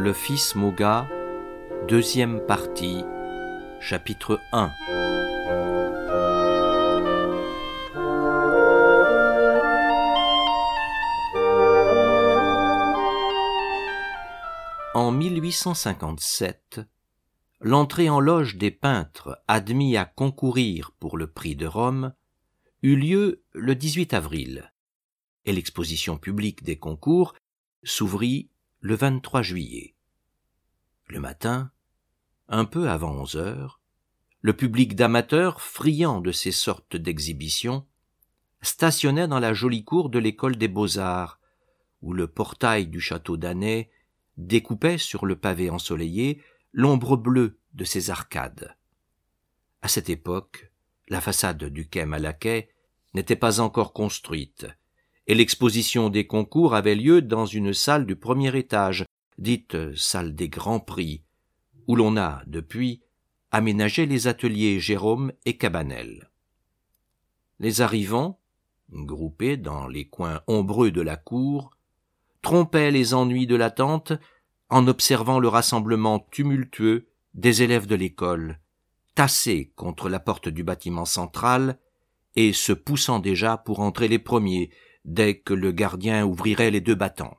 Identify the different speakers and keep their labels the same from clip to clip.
Speaker 1: Le fils Moga, deuxième partie, chapitre 1. En 1857, l'entrée en loge des peintres admis à concourir pour le prix de Rome eut lieu le 18 avril, et l'exposition publique des concours s'ouvrit le 23 juillet. Le matin, un peu avant 11 heures, le public d'amateurs, friand de ces sortes d'exhibitions, stationnait dans la jolie cour de l'école des Beaux-Arts, où le portail du château d'Annay découpait sur le pavé ensoleillé l'ombre bleue de ses arcades. À cette époque, la façade du quai Malaquais n'était pas encore construite, et l'exposition des concours avait lieu dans une salle du premier étage, dite salle des Grands Prix, où l'on a, depuis, aménagé les ateliers Jérôme et Cabanel. Les arrivants, groupés dans les coins ombreux de la cour, trompaient les ennuis de l'attente en observant le rassemblement tumultueux des élèves de l'école, tassés contre la porte du bâtiment central et se poussant déjà pour entrer les premiers dès que le gardien ouvrirait les 2 battants.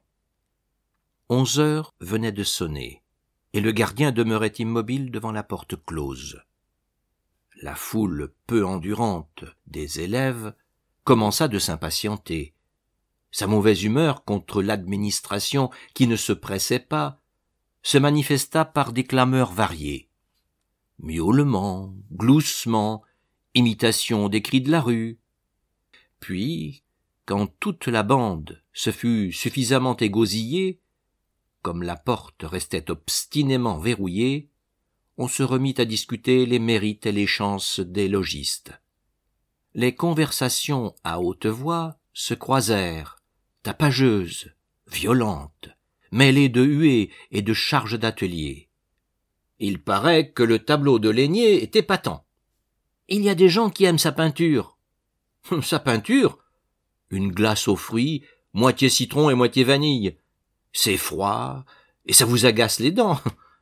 Speaker 1: 11 heures venaient de sonner, et le gardien demeurait immobile devant la porte close. La foule peu endurante des élèves commença de s'impatienter. Sa mauvaise humeur contre l'administration qui ne se pressait pas se manifesta par des clameurs variées. Miaulements, gloussements, imitation des cris de la rue. Puis, quand toute la bande se fut suffisamment égosillée, comme la porte restait obstinément verrouillée, on se remit à discuter les mérites et les chances des logistes. Les conversations à haute voix se croisèrent, tapageuses, violentes, mêlées de huées et de charges d'atelier. Il paraît que le tableau de Laigné est épatant. Il y a des gens qui aiment sa peinture. Sa peinture ? Une glace aux fruits, moitié citron et moitié vanille. C'est froid, et ça vous agace les dents.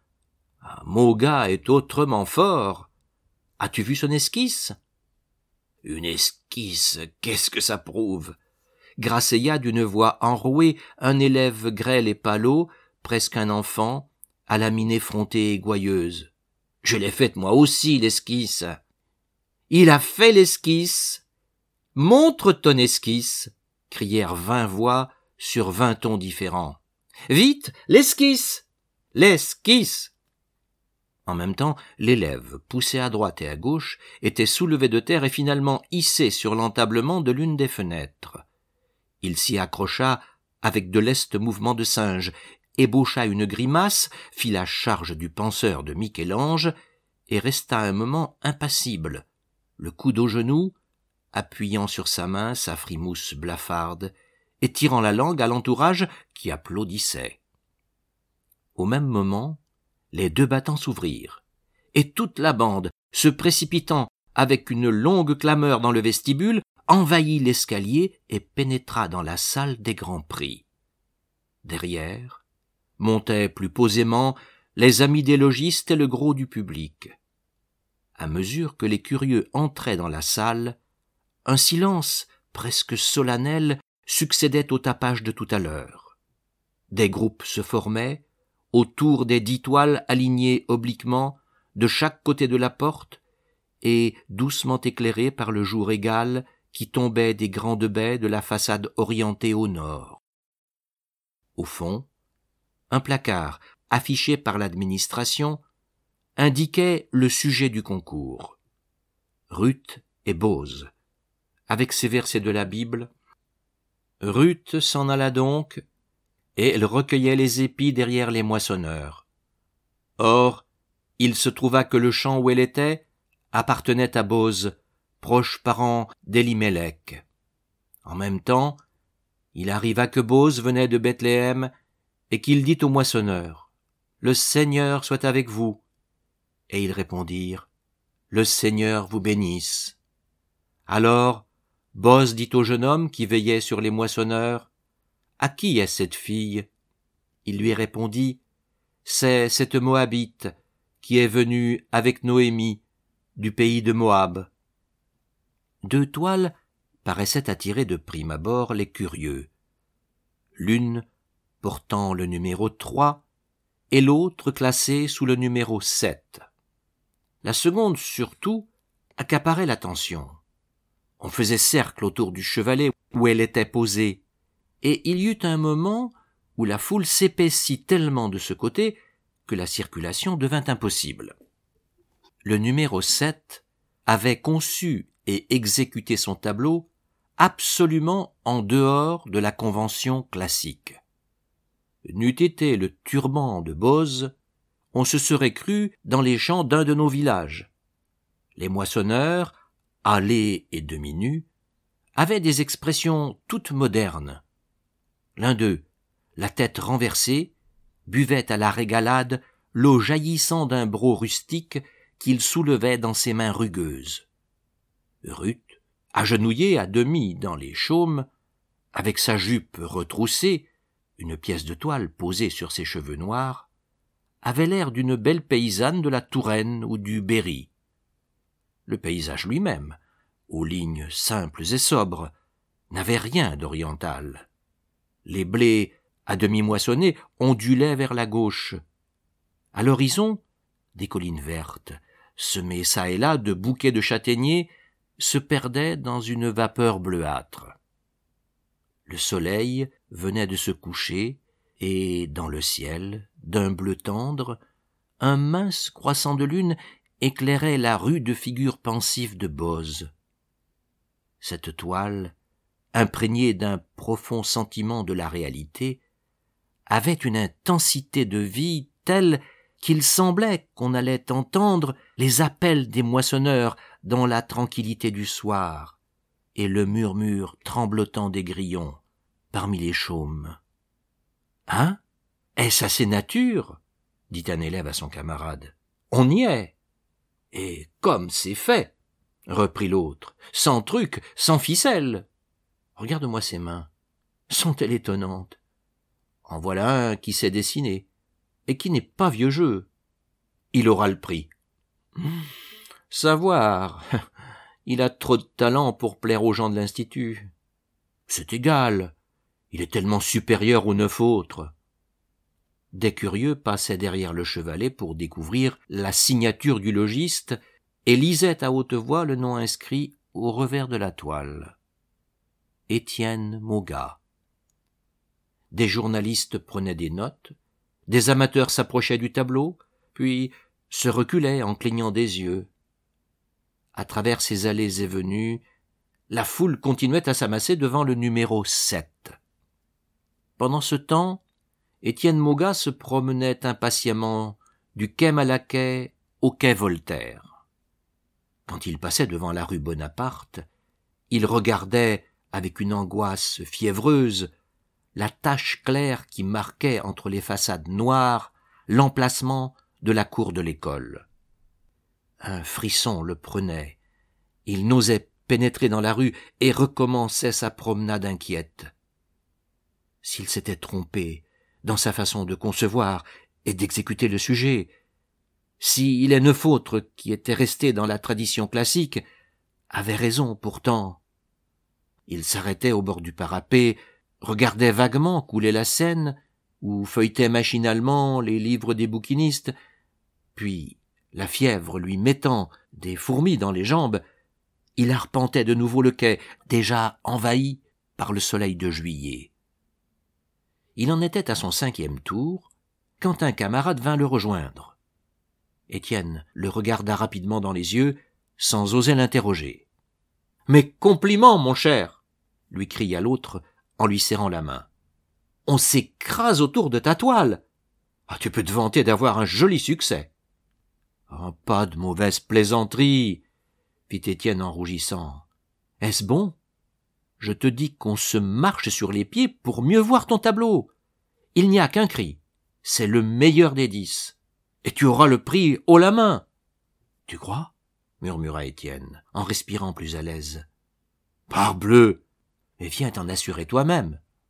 Speaker 1: Moga est autrement fort. As-tu vu son esquisse ? Une esquisse, qu'est-ce que ça prouve ? Grassilla d'une voix enrouée un élève grêle et palot, presque un enfant, à la mine effrontée et gouailleuse. Je l'ai faite moi aussi, l'esquisse. Il a fait l'esquisse. Montre ton esquisse, crièrent 20 voix sur 20 tons différents. Vite, l'esquisse! L'esquisse! En même temps, l'élève, poussé à droite et à gauche, était soulevé de terre et finalement hissé sur l'entablement de l'une des fenêtres. Il s'y accrocha avec de lestes mouvements de singe, ébaucha une grimace, fit la charge du penseur de Michel-Ange et resta un moment impassible, le coude au genou, appuyant sur sa main sa frimousse blafarde et tirant la langue à l'entourage qui applaudissait. Au même moment, les 2 battants s'ouvrirent, et toute la bande, se précipitant avec une longue clameur dans le vestibule, envahit l'escalier et pénétra dans la salle des Grands Prix. Derrière, montaient plus posément les amis des logistes et le gros du public. À mesure que les curieux entraient dans la salle, un silence presque solennel succédait au tapage de tout à l'heure. Des groupes se formaient, autour des 10 toiles alignées obliquement, de chaque côté de la porte, et doucement éclairées par le jour égal qui tombait des grandes baies de la façade orientée au nord. Au fond, un placard, affiché par l'administration, indiquait le sujet du concours. Ruth et Bose, avec ces versets de la Bible. Ruth s'en alla donc, et elle recueillait les épis derrière les moissonneurs. Or, il se trouva que le champ où elle était appartenait à Bose, proche parent d'Élimélec. En même temps, il arriva que Bose venait de Bethléem et qu'il dit aux moissonneurs « Le Seigneur soit avec vous ». Et ils répondirent « Le Seigneur vous bénisse ». Alors, Bose dit au jeune homme qui veillait sur les moissonneurs « À qui est cette fille ?» Il lui répondit c'est cette Moabite qui est venue avec Noémie du pays de Moab. 2 toiles paraissaient attirer de prime abord les curieux. L'une portant le numéro 3 et l'autre classée sous le numéro 7. La seconde, surtout, accaparait l'attention. On faisait cercle autour du chevalet où elle était posée, et il y eut un moment où la foule s'épaissit tellement de ce côté que la circulation devint impossible. Le numéro 7 avait conçu et exécuté son tableau absolument en dehors de la convention classique. N'eût été le turban de Boz, on se serait cru dans les champs d'un de nos villages. Les moissonneurs, hâlés et demi-nus, avaient des expressions toutes modernes. L'un d'eux, la tête renversée, buvait à la régalade l'eau jaillissant d'un broc rustique qu'il soulevait dans ses mains rugueuses. Ruth, agenouillée à demi dans les chaumes, avec sa jupe retroussée, une pièce de toile posée sur ses cheveux noirs, avait l'air d'une belle paysanne de la Touraine ou du Berry. Le paysage lui-même, aux lignes simples et sobres, n'avait rien d'oriental. Les blés, à demi moissonnés, ondulaient vers la gauche. À l'horizon, des collines vertes, semées çà et là de bouquets de châtaigniers, se perdaient dans une vapeur bleuâtre. Le soleil venait de se coucher, et dans le ciel, d'un bleu tendre, un mince croissant de lune éclairait la rude figure pensive de Boz. Cette toile, imprégnée d'un profond sentiment de la réalité, avait une intensité de vie telle qu'il semblait qu'on allait entendre les appels des moissonneurs dans la tranquillité du soir et le murmure tremblotant des grillons parmi les chaumes. « Hein? Est-ce assez nature ?» dit un élève à son camarade. « On y est. »« Et comme c'est fait !» reprit l'autre. « Sans truc, sans ficelle. Regarde-moi ces mains. Sont-elles étonnantes? En voilà un qui sait dessiner, et qui n'est pas vieux jeu. Il aura le prix. Savoir, il a trop de talent pour plaire aux gens de l'Institut. C'est égal, il est tellement supérieur aux 9 autres. » Des curieux passaient derrière le chevalet pour découvrir la signature du logiste et lisaient à haute voix le nom inscrit au revers de la toile. Étienne Maugas. Des journalistes prenaient des notes, des amateurs s'approchaient du tableau, puis se reculaient en clignant des yeux. À travers ces allées et venues, la foule continuait à s'amasser devant le numéro 7. Pendant ce temps, Étienne Maugas se promenait impatiemment du quai Malaquais au quai Voltaire. Quand il passait devant la rue Bonaparte, il regardait avec une angoisse fiévreuse la tache claire qui marquait entre les façades noires l'emplacement de la cour de l'école. Un frisson le prenait. Il n'osait pénétrer dans la rue et recommençait sa promenade inquiète. S'il s'était trompé dans sa façon de concevoir et d'exécuter le sujet, si les 9 autres qui étaient restés dans la tradition classique avaient raison pourtant. Il s'arrêtait au bord du parapet, regardait vaguement couler la Seine, ou feuilletait machinalement les livres des bouquinistes, puis, la fièvre lui mettant des fourmis dans les jambes, il arpentait de nouveau le quai, déjà envahi par le soleil de juillet. Il en était à son 5e tour, quand un camarade vint le rejoindre. Étienne le regarda rapidement dans les yeux, sans oser l'interroger. « Mes compliments, mon cher !» lui cria l'autre en lui serrant la main. « On s'écrase autour de ta toile. Ah, tu peux te vanter d'avoir un joli succès. »« Oh, pas de mauvaise plaisanterie !» fit Étienne en rougissant. « Est-ce bon ? Je te dis qu'on se marche sur les pieds pour mieux voir ton tableau. Il n'y a qu'un cri. C'est le meilleur des 10. Et tu auras le prix haut la main. »« Tu crois ?» murmura Étienne, en respirant plus à l'aise. « Parbleu ! Mais viens t'en assurer toi-même. »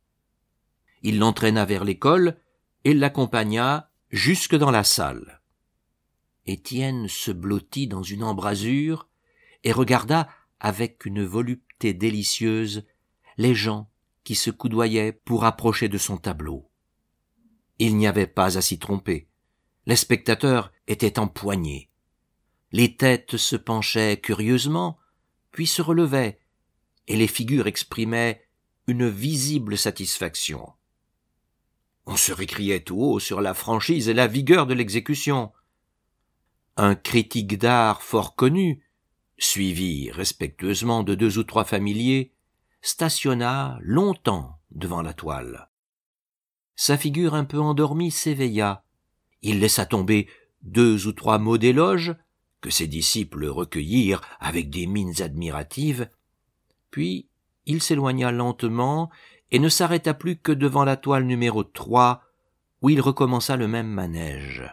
Speaker 1: Il l'entraîna vers l'école et l'accompagna jusque dans la salle. Étienne se blottit dans une embrasure et regarda avec une volupté délicieuse les gens qui se coudoyaient pour approcher de son tableau. Il n'y avait pas à s'y tromper. Les spectateurs étaient empoignés. Les têtes se penchaient curieusement, puis se relevaient, et les figures exprimaient une visible satisfaction. On se récriait tout haut sur la franchise et la vigueur de l'exécution. Un critique d'art fort connu, suivi respectueusement de 2 ou 3 familiers, stationna longtemps devant la toile. Sa figure un peu endormie s'éveilla. Il laissa tomber 2 ou 3 mots d'éloge, que ses disciples recueillirent avec des mines admiratives, puis il s'éloigna lentement et ne s'arrêta plus que devant la toile numéro 3, où il recommença le même manège.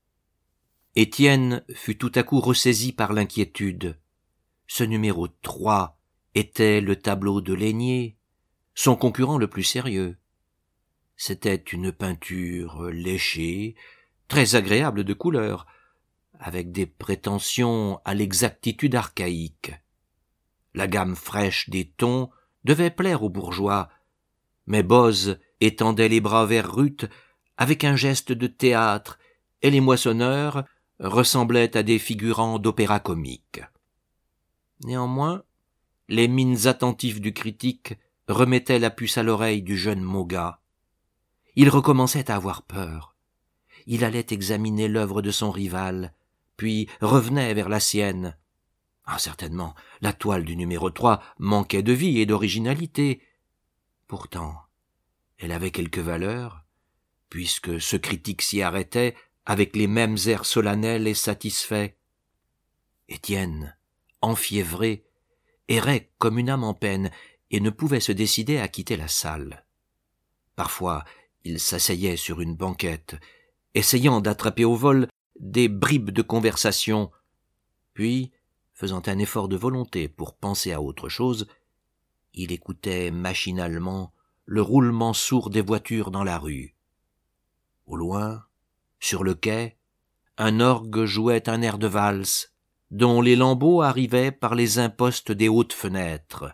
Speaker 1: Étienne fut tout à coup ressaisi par l'inquiétude. Ce numéro 3 était le tableau de Laigné, son concurrent le plus sérieux. C'était une peinture léchée, très agréable de couleur, avec des prétentions à l'exactitude archaïque. La gamme fraîche des tons devait plaire aux bourgeois, mais Boz étendait les bras vers Ruth avec un geste de théâtre, et les moissonneurs ressemblaient à des figurants d'opéra comique. Néanmoins, les mines attentives du critique remettaient la puce à l'oreille du jeune Moga. Il recommençait à avoir peur. Il allait examiner l'œuvre de son rival, puis revenait vers la sienne. Ah, certainement, la toile du numéro 3 manquait de vie et d'originalité. Pourtant, elle avait quelque valeur, puisque ce critique s'y arrêtait avec les mêmes airs solennels et satisfaits. Étienne, enfiévré, errait comme une âme en peine et ne pouvait se décider à quitter la salle. Parfois, il s'asseyait sur une banquette, essayant d'attraper au vol des bribes de conversation, puis, faisant un effort de volonté pour penser à autre chose, il écoutait machinalement le roulement sourd des voitures dans la rue. Au loin, sur le quai, un orgue jouait un air de valse, dont les lambeaux arrivaient par les impostes des hautes fenêtres.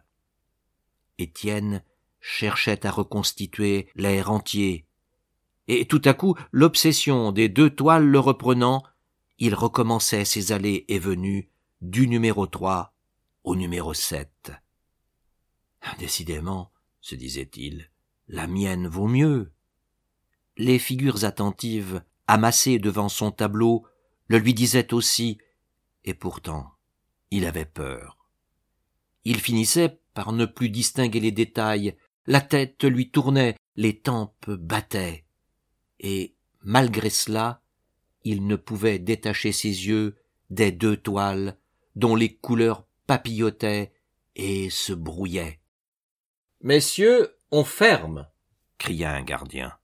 Speaker 1: Étienne cherchait à reconstituer l'air entier, et tout à coup, l'obsession des 2 toiles le reprenant, il recommençait ses allées et venues du numéro 3 au numéro 7. Décidément, se disait-il, la mienne vaut mieux. Les figures attentives, amassées devant son tableau, le lui disaient aussi, et pourtant, il avait peur. Il finissait par ne plus distinguer les détails, la tête lui tournait, les tempes battaient, et, malgré cela, il ne pouvait détacher ses yeux des 2 toiles dont les couleurs papillotaient et se brouillaient. « Messieurs, on ferme !» cria un gardien.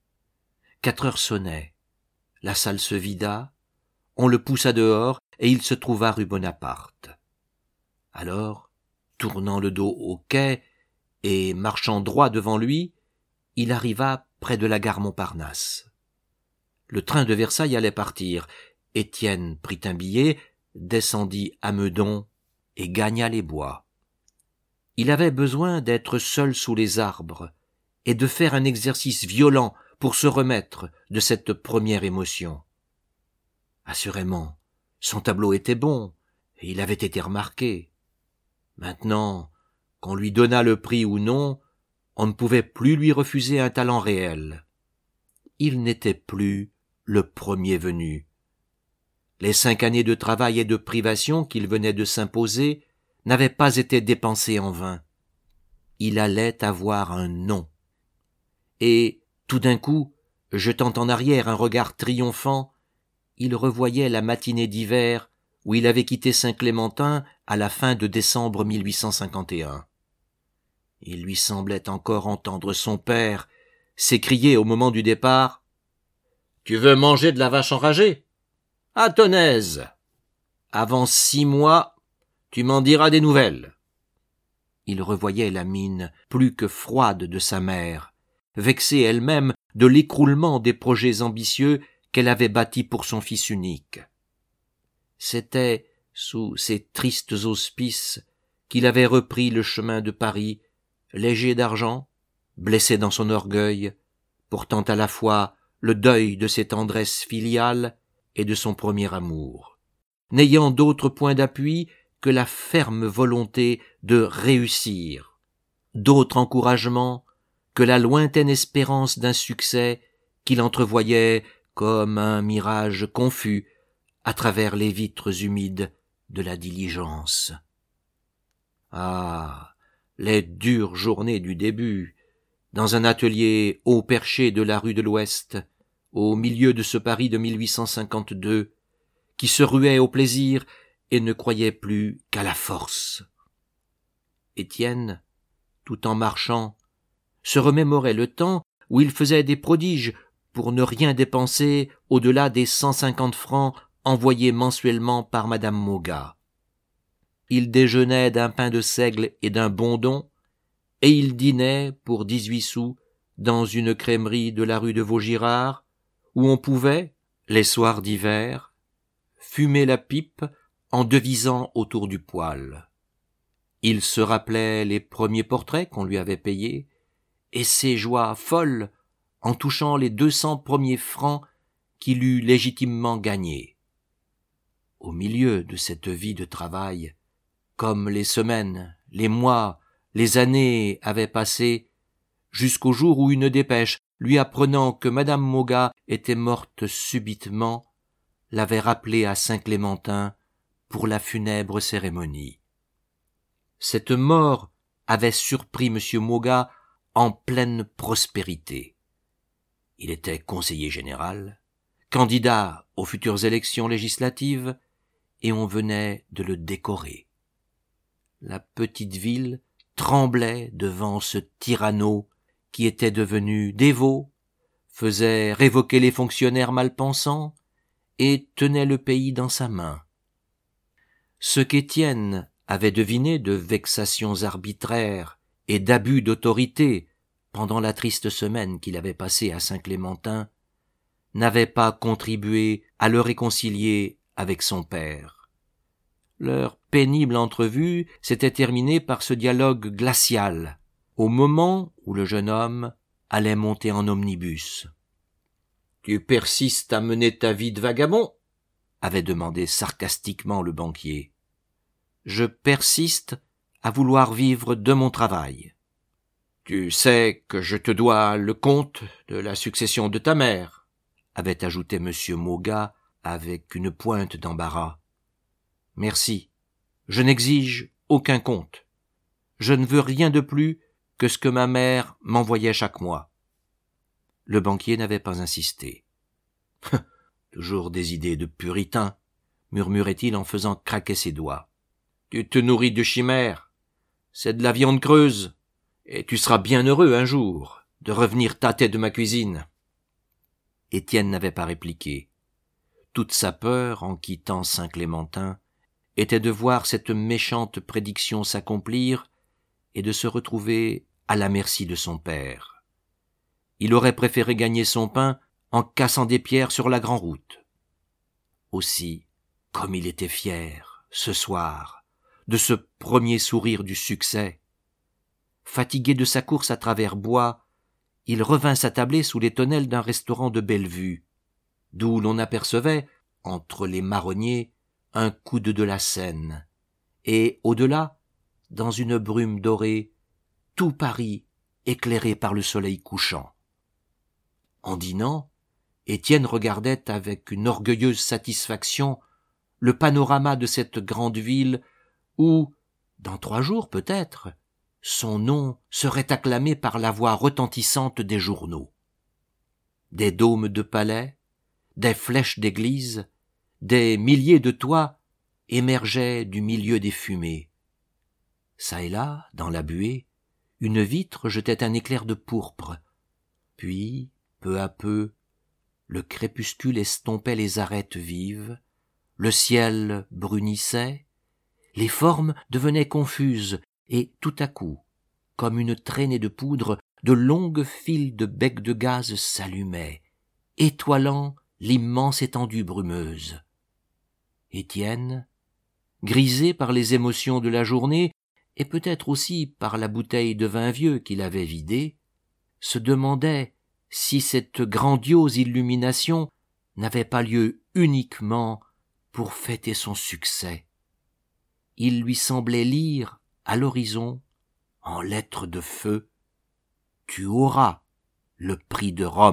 Speaker 1: 4 heures sonnaient. La salle se vida, on le poussa dehors et il se trouva rue Bonaparte. Alors, tournant le dos au quai et marchant droit devant lui, il arriva près de la gare Montparnasse. Le train de Versailles allait partir. Étienne prit un billet, descendit à Meudon et gagna les bois. Il avait besoin d'être seul sous les arbres et de faire un exercice violent pour se remettre de cette première émotion. Assurément, son tableau était bon et il avait été remarqué. Maintenant, qu'on lui donnât le prix ou non, on ne pouvait plus lui refuser un talent réel. Il n'était plus le premier venu. Les 5 années de travail et de privation qu'il venait de s'imposer n'avaient pas été dépensées en vain. Il allait avoir un nom. Et, tout d'un coup, jetant en arrière un regard triomphant, il revoyait la matinée d'hiver où il avait quitté Saint-Clémentin à la fin de décembre 1851. Il lui semblait encore entendre son père s'écrier au moment du départ « Tu veux manger de la vache enragée ? À ton aise. Avant 6 mois, tu m'en diras des nouvelles. » Il revoyait la mine plus que froide de sa mère, vexée elle-même de l'écroulement des projets ambitieux qu'elle avait bâti pour son fils unique. C'était sous ces tristes auspices qu'il avait repris le chemin de Paris, léger d'argent, blessé dans son orgueil, portant à la fois le deuil de ses tendresses filiales et de son premier amour, n'ayant d'autre point d'appui que la ferme volonté de réussir, d'autre encouragement que la lointaine espérance d'un succès qu'il entrevoyait comme un mirage confus à travers les vitres humides de la diligence. Ah, les dures journées du début, dans un atelier haut perché de la rue de l'Ouest, au milieu de ce Paris de 1852, qui se ruait au plaisir et ne croyait plus qu'à la force. Étienne, tout en marchant, se remémorait le temps où il faisait des prodiges pour ne rien dépenser au-delà des 150 francs envoyés mensuellement par madame Maugas. Il déjeunait d'un pain de seigle et d'un bondon, et il dînait pour 18 sous dans une crèmerie de la rue de Vaugirard, où on pouvait, les soirs d'hiver, fumer la pipe en devisant autour du poêle. Il se rappelait les premiers portraits qu'on lui avait payés, et ses joies folles en touchant les 200 premiers francs qu'il eût légitimement gagnés. Au milieu de cette vie de travail, comme les semaines, les mois, les années avaient passé, jusqu'au jour où une dépêche, lui apprenant que madame Maugas était morte subitement, l'avait rappelé à Saint-Clémentin pour la funèbre cérémonie. Cette mort avait surpris M. Maugas en pleine prospérité. Il était conseiller général, candidat aux futures élections législatives, et on venait de le décorer. La petite ville tremblait devant ce tyranneau qui était devenu dévot, faisait révoquer les fonctionnaires malpensants et tenait le pays dans sa main. Ce qu'Étienne avait deviné de vexations arbitraires et d'abus d'autorité pendant la triste semaine qu'il avait passée à Saint-Clémentin n'avait pas contribué à le réconcilier avec son père. Leur pénible entrevue s'était terminée par ce dialogue glacial, au moment où le jeune homme allait monter en omnibus. « Tu persistes à mener ta vie de vagabond ?» avait demandé sarcastiquement le banquier. « Je persiste à vouloir vivre de mon travail. »« Tu sais que je te dois le compte de la succession de ta mère » avait ajouté M. Maugas avec une pointe d'embarras. « Merci, je n'exige aucun compte. Je ne veux rien de plus que ce que ma mère m'envoyait chaque mois. » Le banquier n'avait pas insisté. « Toujours des idées de puritain, » murmurait-il en faisant craquer ses doigts. « Tu te nourris de chimères, c'est de la viande creuse, et tu seras bien heureux un jour de revenir tâter de ma cuisine. » Étienne n'avait pas répliqué. Toute sa peur, en quittant Saint-Clémentin, était de voir cette méchante prédiction s'accomplir et de se retrouver à la merci de son père. Il aurait préféré gagner son pain en cassant des pierres sur la grand-route. Aussi, comme il était fier, ce soir, de ce premier sourire du succès. Fatigué de sa course à travers bois, il revint s'attabler sous les tonnelles d'un restaurant de Bellevue, d'où l'on apercevait, entre les marronniers, un coude de la Seine, et au-delà, dans une brume dorée, tout Paris éclairé par le soleil couchant. En dînant, Étienne regardait avec une orgueilleuse satisfaction le panorama de cette grande ville où, dans 3 jours peut-être, son nom serait acclamé par la voix retentissante des journaux. Des dômes de palais, des flèches d'églises, des milliers de toits émergeaient du milieu des fumées. Çà et là, dans la buée, une vitre jetait un éclair de pourpre. Puis, peu à peu, le crépuscule estompait les arêtes vives, le ciel brunissait, les formes devenaient confuses, et tout à coup, comme une traînée de poudre, de longues files de becs de gaz s'allumaient, étoilant l'immense étendue brumeuse. Étienne, grisé par les émotions de la journée, et peut-être aussi par la bouteille de vin vieux qu'il avait vidée, se demandait si cette grandiose illumination n'avait pas lieu uniquement pour fêter son succès. Il lui semblait lire, à l'horizon, en lettres de feu, « Tu auras le prix de Rome ».